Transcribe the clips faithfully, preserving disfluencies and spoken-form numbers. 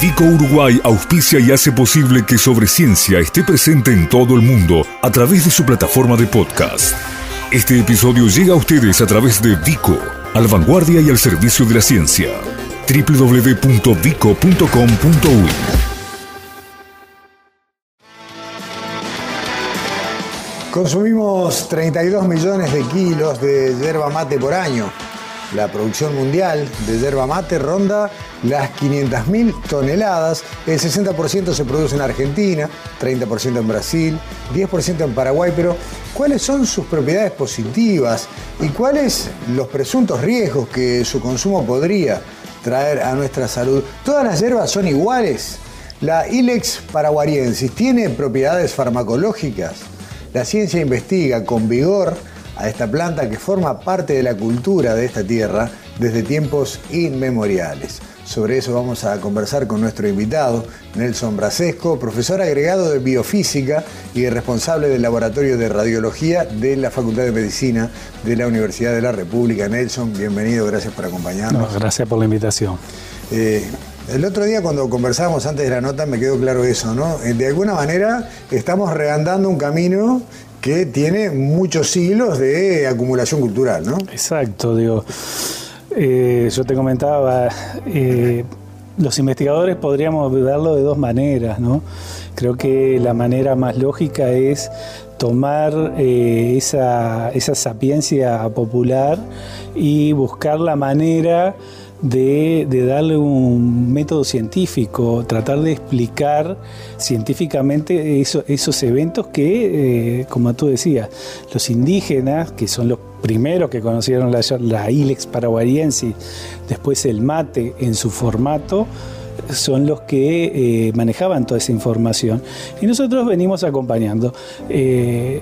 Vico Uruguay auspicia y hace posible que Sobre Ciencia esté presente en todo el mundo a través de su plataforma de podcast. Este episodio llega a ustedes a través de Vico, a la vanguardia y al servicio de la ciencia. doble u doble u doble u punto vico punto com punto u y Consumimos treinta y dos millones de kilos de yerba mate por año. La producción mundial de yerba mate ronda las quinientas mil toneladas. El sesenta por ciento se produce en Argentina, treinta por ciento en Brasil, diez por ciento en Paraguay. Pero, ¿cuáles son sus propiedades positivas y cuáles los presuntos riesgos que su consumo podría traer a nuestra salud? ¿Todas las hierbas son iguales? ¿La Ilex paraguariensis tiene propiedades farmacológicas? La ciencia investiga con vigor a esta planta que forma parte de la cultura de esta tierra desde tiempos inmemoriales. Sobre eso vamos a conversar con nuestro invitado, Nelson Brasesco, profesor agregado de Biofísica y responsable del Laboratorio de Radiología de la Facultad de Medicina de la Universidad de la República. Nelson, bienvenido, gracias por acompañarnos. No, gracias por la invitación. Eh, El otro día cuando conversábamos antes de la nota me quedó claro eso, ¿no? De alguna manera estamos reandando un camino que tiene muchos siglos de acumulación cultural, ¿no? Exacto, digo, eh, yo te comentaba, eh, los investigadores podríamos verlo de dos maneras, ¿no? Creo que la manera más lógica es tomar eh, esa, esa sapiencia popular y buscar la manera De, de darle un método científico, tratar de explicar científicamente eso, esos eventos que, eh, como tú decías, los indígenas, que son los primeros que conocieron la, la Ilex paraguariensis, después el mate en su formato, son los que eh, manejaban toda esa información. Y nosotros venimos acompañando eh,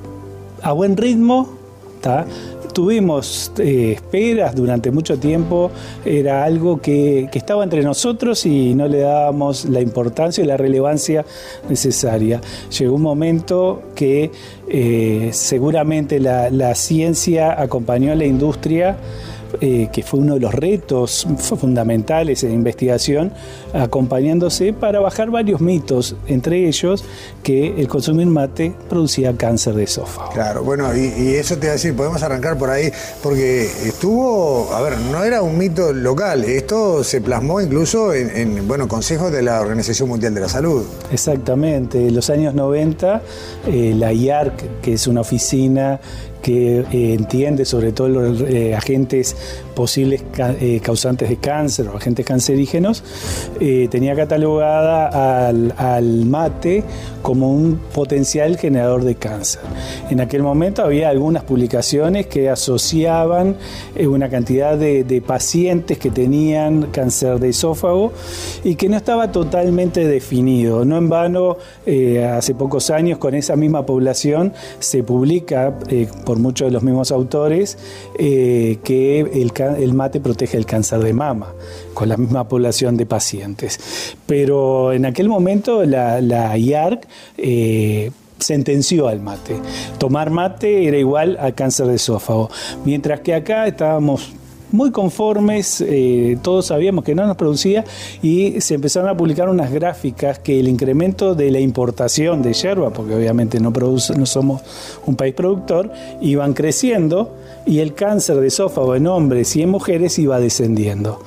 a buen ritmo, ¿tá? Tuvimos eh, esperas durante mucho tiempo, era algo que, que estaba entre nosotros y no le dábamos la importancia y la relevancia necesaria. Llegó un momento que eh, seguramente la, la ciencia acompañó a la industria, eh, que fue uno de los retos fundamentales en investigación, acompañándose para bajar varios mitos, entre ellos que el consumir mate producía cáncer de esófago. Claro, bueno, y, y eso te iba a decir, podemos arrancar por ahí, porque estuvo, a ver, no era un mito local, esto se plasmó incluso en, en bueno, consejos de la Organización Mundial de la Salud. Exactamente, en los años noventa, eh, la I A R C, que es una oficina que eh, entiende sobre todo los eh, agentes posibles ca eh, causantes de cáncer o agentes cancerígenos, eh, tenía catalogada al, al mate como un potencial generador de cáncer. En aquel momento había algunas publicaciones que asociaban eh, una cantidad de, de pacientes que tenían cáncer de esófago y que no estaba totalmente definido. No en vano, eh, hace pocos años con esa misma población se publica eh, por muchos de los mismos autores eh, que el, el mate protege el cáncer de mama con la misma población de pacientes. Pero en aquel momento la, la I A R C eh, sentenció al mate. Tomar mate era igual a cáncer de esófago, mientras que acá estábamos muy conformes, eh, todos sabíamos que no nos producía y se empezaron a publicar unas gráficas que el incremento de la importación de yerba, porque obviamente no, produce, no somos un país productor, iban creciendo y el cáncer de esófago en hombres y en mujeres iba descendiendo.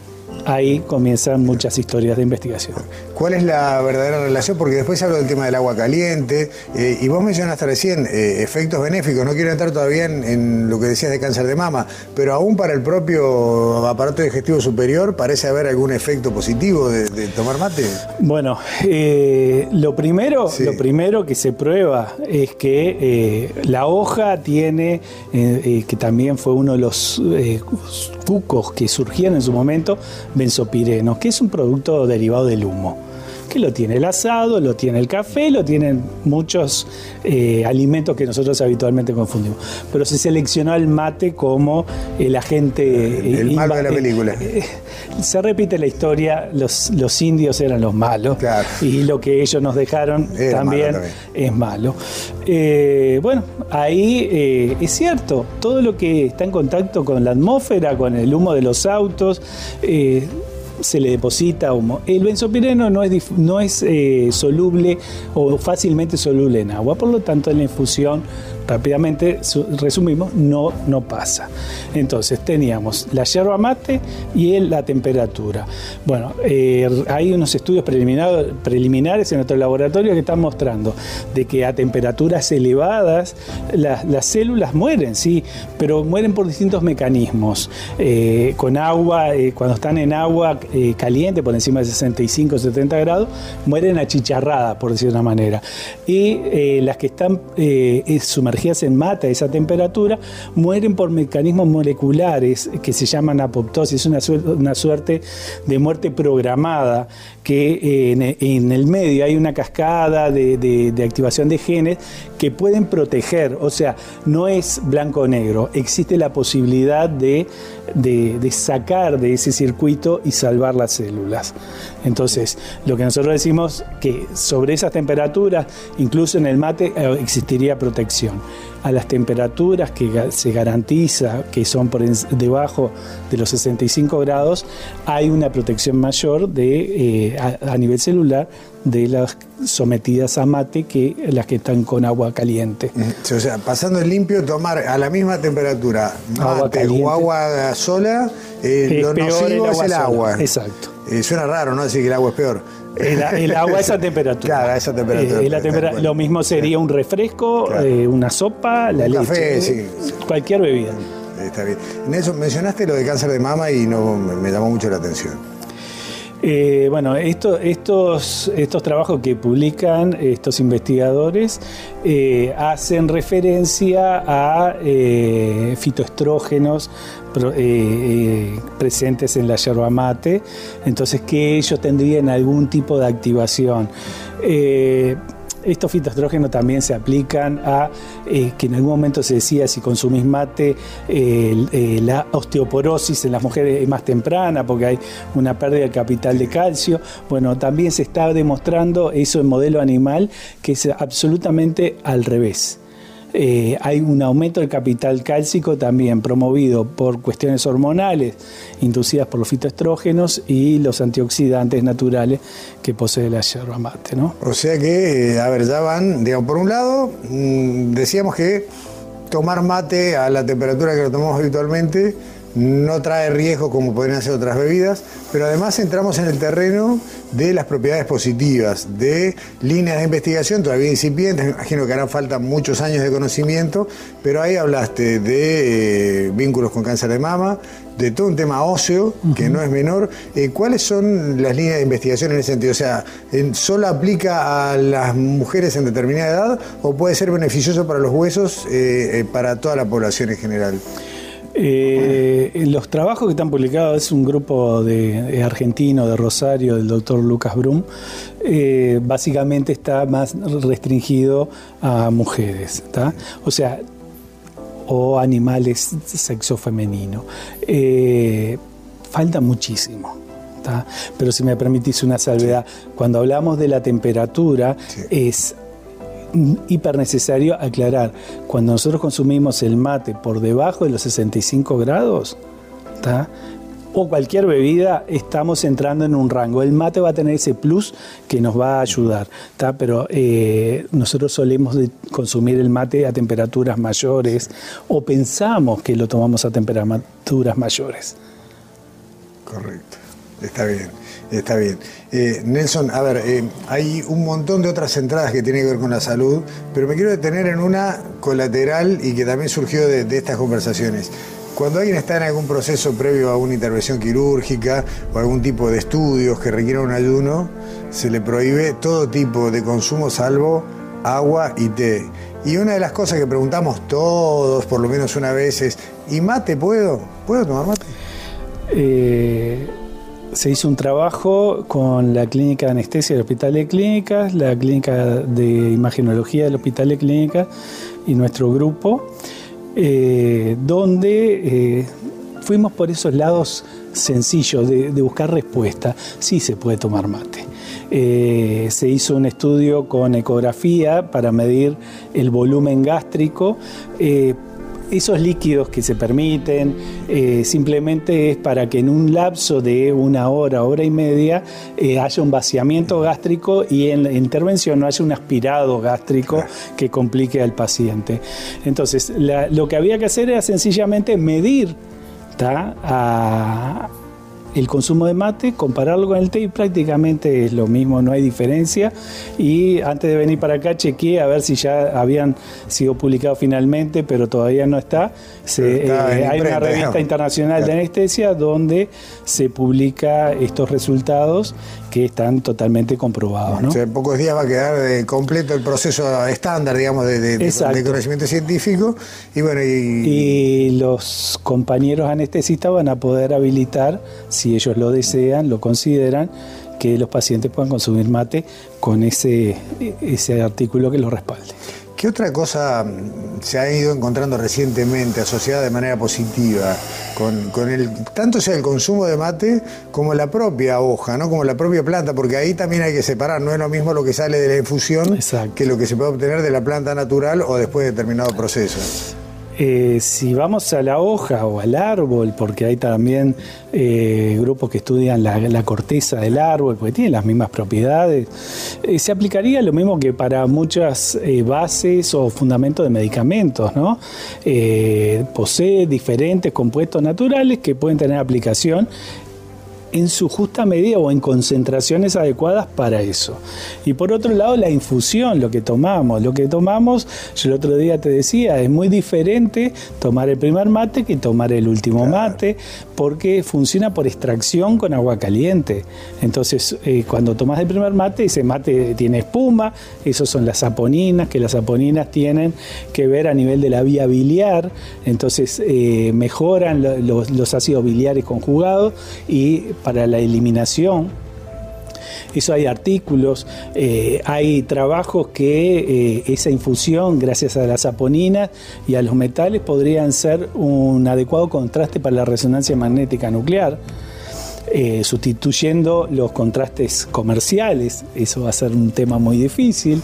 Ahí comienzan muchas historias de investigación. ¿Cuál es la verdadera relación? Porque después se habló del tema del agua caliente eh, y vos mencionaste recién eh, efectos benéficos. No quiero entrar todavía en, en lo que decías de cáncer de mama, pero aún para el propio aparato digestivo superior parece haber algún efecto positivo de, de tomar mate. Bueno, eh, lo primero, sí. lo primero que se prueba es que eh, la hoja tiene, eh, eh, que también fue uno de los eh, cucos que surgieron en su momento, benzopireno, que es un producto derivado del humo, que lo tiene el asado, lo tiene el café, lo tienen muchos eh, alimentos que nosotros habitualmente confundimos. Pero se seleccionó el mate como el agente... El, el malo de la película. Eh, eh, se repite la historia, los, los indios eran los malos, claro. Y lo que ellos nos dejaron también, malo también es malo. Eh, bueno, ahí eh, es cierto, todo lo que está en contacto con la atmósfera, con el humo de los autos, eh, se le deposita humo. El benzopireno no es, no es eh, soluble o fácilmente soluble en agua, por lo tanto en la infusión rápidamente, resumimos, no, no pasa. Entonces teníamos la yerba mate y el, la temperatura. Bueno, eh, hay unos estudios preliminares, preliminares en nuestro laboratorio que están mostrando de que a temperaturas elevadas la, las células mueren, sí, pero mueren por distintos mecanismos. Eh, con agua, eh, cuando están en agua eh, caliente, por encima de sesenta y cinco, setenta grados, mueren achicharradas, por decir de una manera. Y eh, las que están eh, sumergidas en mate a esa temperatura, mueren por mecanismos moleculares que se llaman apoptosis, es una, suerte, una suerte de muerte programada, que eh, en, en el medio hay una cascada de, de, de activación de genes que pueden proteger, o sea, no es blanco o negro, existe la posibilidad de, de, de sacar de ese circuito y salvar las células. Entonces, lo que nosotros decimos que sobre esas temperaturas, incluso en el mate, existiría protección. A las temperaturas que se garantiza que son por debajo de los sesenta y cinco grados, hay una protección mayor de, eh, a, a nivel celular de las sometidas a mate que las que están con agua caliente. O sea, pasando el limpio, tomar a la misma temperatura mate o agua sola, eh, lo nocivo es el agua. Exacto. Eh, suena raro, ¿no? Decir que el agua es peor. El, el agua a esa temperatura. Claro, a esa temperatura. Eh, la temperatura lo mismo sería un refresco, claro. eh, una sopa, la un leche. Café, sí. Cualquier bebida. Está bien. Nelson, mencionaste lo de cáncer de mama y no, me llamó mucho la atención. Eh, bueno, esto, estos, estos trabajos que publican estos investigadores eh, hacen referencia a eh, fitoestrógenos pro, eh, eh, presentes en la yerba mate, entonces que ellos tendrían algún tipo de activación. Eh, Estos fitoestrógenos también se aplican a, eh, que en algún momento se decía, si consumís mate, eh, eh, la osteoporosis en las mujeres es más temprana porque hay una pérdida del capital de calcio. Bueno, también se está demostrando eso en modelo animal, que es absolutamente al revés. Eh, hay un aumento del capital cálcico también promovido por cuestiones hormonales inducidas por los fitoestrógenos y los antioxidantes naturales que posee la yerba mate, ¿no? O sea que, a ver, ya van, digamos, por un lado, mmm, decíamos que tomar mate a la temperatura que lo tomamos habitualmente no trae riesgo como podrían ser otras bebidas, pero además entramos en el terreno de las propiedades positivas, de líneas de investigación todavía incipientes, me imagino que harán falta muchos años de conocimiento, pero ahí hablaste de eh, vínculos con cáncer de mama, de todo un tema óseo, que uh-huh. no es menor. Eh, ¿Cuáles son las líneas de investigación en ese sentido? O sea, ¿solo aplica a las mujeres en determinada edad o puede ser beneficioso para los huesos, eh, eh, para toda la población en general? Eh, los trabajos que están publicados es un grupo de, de argentino de Rosario, del doctor Lucas Brum, eh, básicamente está más restringido a mujeres, ¿tá? O sea, o animales sexo femenino. Eh, falta muchísimo. ¿tá? Pero si me permitís una salvedad, cuando hablamos de la temperatura, sí. es hiper necesario aclarar, cuando nosotros consumimos el mate por debajo de los sesenta y cinco grados, ¿tá? o cualquier bebida, estamos entrando en un rango. El mate va a tener ese plus que nos va a ayudar, ¿tá? Pero eh, nosotros solemos consumir el mate a temperaturas mayores o pensamos que lo tomamos a temperaturas mayores. Correcto, está bien. Está bien. Eh, Nelson, a ver, eh, hay un montón de otras entradas que tienen que ver con la salud, pero me quiero detener en una colateral y que también surgió de, de estas conversaciones. Cuando alguien está en algún proceso previo a una intervención quirúrgica o algún tipo de estudios que requieran un ayuno, se le prohíbe todo tipo de consumo salvo agua y té. Y una de las cosas que preguntamos todos, por lo menos una vez, es ¿y mate puedo? ¿Puedo tomar mate? Eh... Se hizo un trabajo con la Clínica de Anestesia del Hospital de Clínicas, la Clínica de Imagenología del Hospital de Clínicas y nuestro grupo, eh, donde eh, fuimos por esos lados sencillos de, de buscar respuesta. Sí se puede tomar mate. Eh, se hizo un estudio con ecografía para medir el volumen gástrico, eh, esos líquidos que se permiten eh, simplemente es para que en un lapso de una hora, hora y media eh, haya un vaciamiento gástrico y en la intervención no haya un aspirado gástrico que complique al paciente. Entonces, la, lo que había que hacer era sencillamente medir ¿tá? a el consumo de mate, compararlo con el té y prácticamente es lo mismo, no hay diferencia. Y antes de venir para acá chequeé a ver si ya habían sido publicados finalmente, pero todavía no está. Se, está eh, hay una revista no. internacional claro. de anestesia donde se publica estos resultados que están totalmente comprobados, ¿no? O sea, en pocos días va a quedar de completo el proceso estándar, digamos, de, de, de conocimiento científico. Y bueno, y... y los compañeros anestesistas van a poder habilitar, si ellos lo desean, lo consideran, que los pacientes puedan consumir mate con ese, ese artículo que lo respalde. ¿Qué otra cosa se ha ido encontrando recientemente asociada de manera positiva con, con el, tanto sea el consumo de mate como la propia hoja, ¿no? Como la propia planta? Porque ahí también hay que separar, no es lo mismo lo que sale de la infusión Exacto. que lo que se puede obtener de la planta natural o después de determinado proceso. Eh, si vamos a la hoja o al árbol, porque hay también eh, grupos que estudian la, la corteza del árbol, porque tiene las mismas propiedades, eh, se aplicaría lo mismo que para muchas eh, bases o fundamentos de medicamentos, ¿no? Eh, posee diferentes compuestos naturales que pueden tener aplicación en su justa medida o en concentraciones adecuadas para eso. Y por otro lado, la infusión, lo que tomamos. Lo que tomamos, yo el otro día te decía, es muy diferente tomar el primer mate que tomar el último mate, porque funciona por extracción con agua caliente. Entonces, eh, cuando tomas el primer mate, ese mate tiene espuma, esos son las saponinas, que las saponinas tienen que ver a nivel de la vía biliar, entonces eh, mejoran lo, los, los ácidos biliares conjugados y para la eliminación. Eso hay artículos, eh, hay trabajos que eh, esa infusión, gracias a las saponinas y a los metales, podrían ser un adecuado contraste para la resonancia magnética nuclear, eh, sustituyendo los contrastes comerciales. Eso va a ser un tema muy difícil.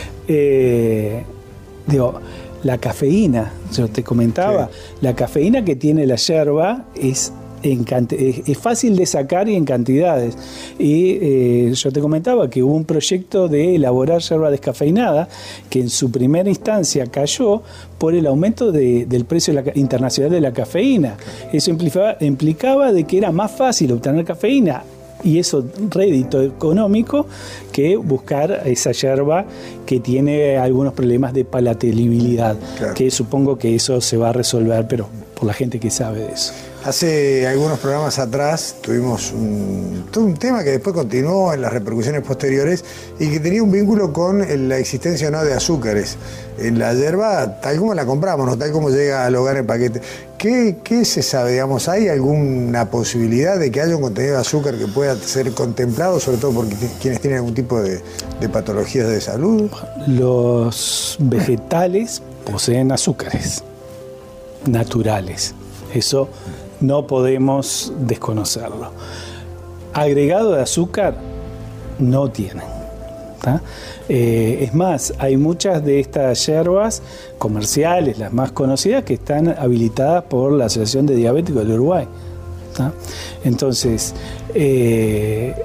Eh, digo, la cafeína, yo te comentaba, sí. La cafeína que tiene la yerba es En es fácil de sacar y en cantidades. Y eh, yo te comentaba que hubo un proyecto de elaborar yerba descafeinada que en su primera instancia cayó por el aumento de, del precio de la, internacional de la cafeína. Eso implicaba, implicaba de que era más fácil obtener cafeína y eso rédito económico que buscar esa yerba que tiene algunos problemas de palatabilidad, claro. Que supongo que eso se va a resolver, pero por la gente que sabe de eso. Hace algunos programas atrás tuvimos un, todo un tema que después continuó en las repercusiones posteriores y que tenía un vínculo con la existencia o no de azúcares en la yerba, tal como la compramos, no tal como llega al hogar en paquete. ¿Qué, qué se sabe? Digamos, ¿hay alguna posibilidad de que haya un contenido de azúcar que pueda ser contemplado, sobre todo por quienes tienen algún tipo de, de patologías de salud? Los vegetales poseen azúcares naturales. Eso no podemos desconocerlo. Agregado de azúcar no tienen. Eh, es más, hay muchas de estas yerbas comerciales, las más conocidas, que están habilitadas por la Asociación de Diabéticos del Uruguay. ¿tá? Entonces, eh,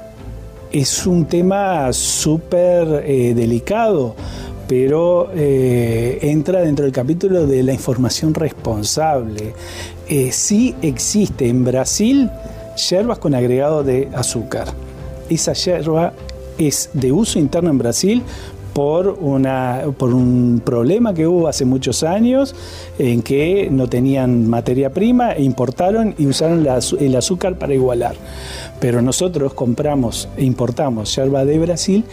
es un tema súper eh, delicado, pero eh, entra dentro del capítulo de la información responsable. Eh, sí existe en Brasil yerbas con agregado de azúcar. Esa yerba es de uso interno en Brasil por, una, por un problema que hubo hace muchos años en que no tenían materia prima, e importaron y usaron la, el azúcar para igualar. Pero nosotros compramos e importamos yerba de Brasil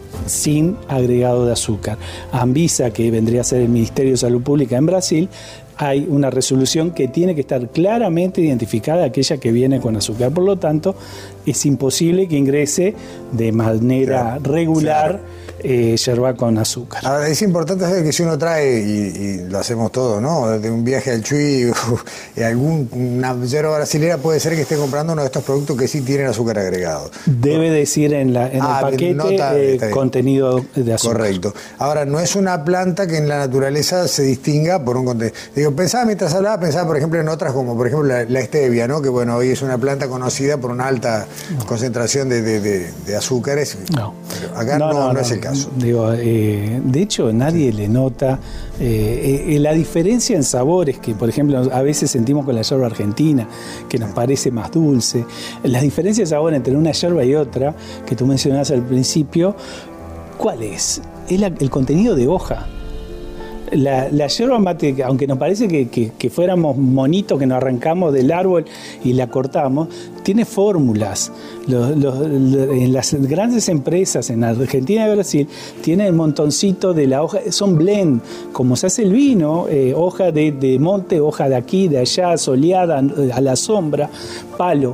sin agregado de azúcar. Anvisa, que vendría a ser el Ministerio de Salud Pública en Brasil, hay una resolución que tiene que estar claramente identificada, aquella que viene con azúcar. Por lo tanto, es imposible que ingrese de manera claro, regular claro. Eh, yerba con azúcar. Ahora, es importante saber que si uno trae, y, y lo hacemos todo, ¿no? De un viaje al Chuy, uh, alguna yerba brasilera, puede ser que esté comprando uno de estos productos que sí tienen azúcar agregado. Debe decir en, la, en ah, el paquete nota, eh, contenido de azúcar. Correcto. Ahora, no es una planta que en la naturaleza se distinga por un contenido. Digo, pensaba mientras hablaba, pensaba por ejemplo en otras como por ejemplo la, la stevia, ¿no? Que bueno, hoy es una planta conocida por una alta no. concentración de, de, de, de azúcares. No. Pero acá no, no, no, no es el caso. Digo, eh, de hecho, nadie sí. le nota eh, eh, la diferencia en sabores que, por ejemplo, a veces sentimos con la yerba argentina, que nos parece más dulce. La diferencia de sabor entre una yerba y otra, que tú mencionabas al principio, ¿cuál es? Es la, el contenido de hoja. La, la yerba mate, aunque nos parece que, que, que fuéramos monitos que nos arrancamos del árbol y la cortamos, tiene fórmulas. Los, los, los, en las grandes empresas, en Argentina y Brasil, tienen el montoncito de la hoja, son blend, como se hace el vino, eh, hoja de, de monte, hoja de aquí, de allá, soleada, a la sombra, palo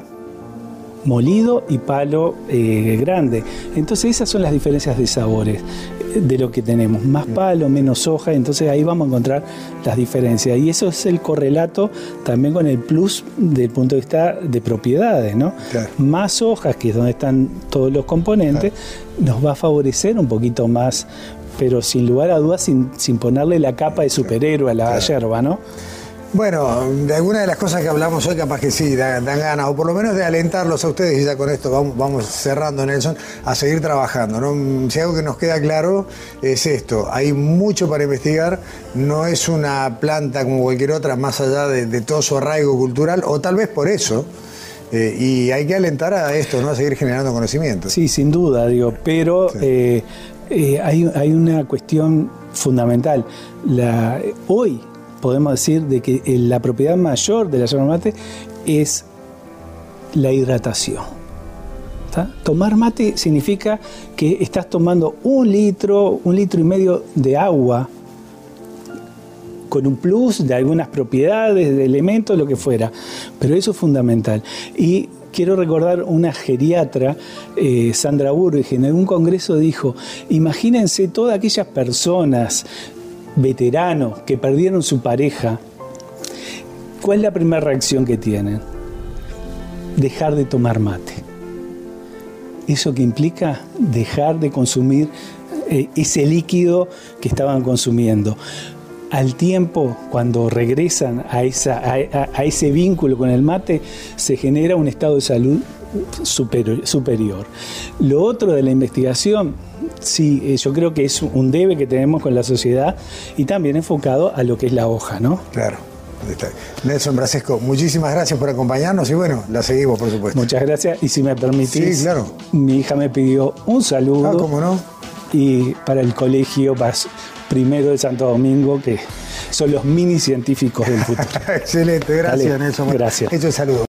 molido y palo eh, grande. Entonces esas son las diferencias de sabores de lo que tenemos, más palo, menos hoja, entonces ahí vamos a encontrar las diferencias y eso es el correlato también con el plus del punto de vista de propiedades, ¿no? Claro. Más hojas, que es donde están todos los componentes, claro. nos va a favorecer un poquito más, pero sin lugar a dudas sin, sin ponerle la capa de superhéroe a la claro. yerba, ¿no? Bueno, de alguna de las cosas que hablamos hoy capaz que sí, dan, dan ganas, o por lo menos de alentarlos a ustedes, y ya con esto vamos, vamos cerrando, Nelson, a seguir trabajando, ¿no? Si algo que nos queda claro es esto, hay mucho para investigar, no es una planta como cualquier otra, más allá de, de todo su arraigo cultural, o tal vez por eso, eh, y hay que alentar a esto, ¿no? A seguir generando conocimiento. Sí, sin duda, digo, pero sí. eh, eh, hay, hay una cuestión fundamental. La, hoy, podemos decir de que la propiedad mayor de la yerba mate es la hidratación. ¿Tá? Tomar mate significa que estás tomando un litro, un litro y medio de agua con un plus de algunas propiedades, de elementos, lo que fuera. Pero eso es fundamental. Y quiero recordar una geriatra, eh, Sandra Burge, en algún congreso dijo, imagínense todas aquellas personas veteranos que perdieron su pareja, ¿cuál es la primera reacción que tienen? Dejar de tomar mate. ¿Eso qué implica? Dejar de consumir eh, ese líquido que estaban consumiendo. Al tiempo, cuando regresan a, esa, a, a, a ese vínculo con el mate, se genera un estado de salud superior, superior. Lo otro de la investigación, sí, yo creo que es un debe que tenemos con la sociedad y también enfocado a lo que es la hoja, ¿no? Claro. Nelson Brasesco, muchísimas gracias por acompañarnos y bueno, la seguimos por supuesto. Muchas gracias y si me permitís, sí, claro. Mi hija me pidió un saludo. Ah, ¿cómo no? Y para el colegio primero de Santo Domingo, que son los mini científicos del futuro. Excelente, gracias Dale, Nelson. Gracias. Hecho el saludo.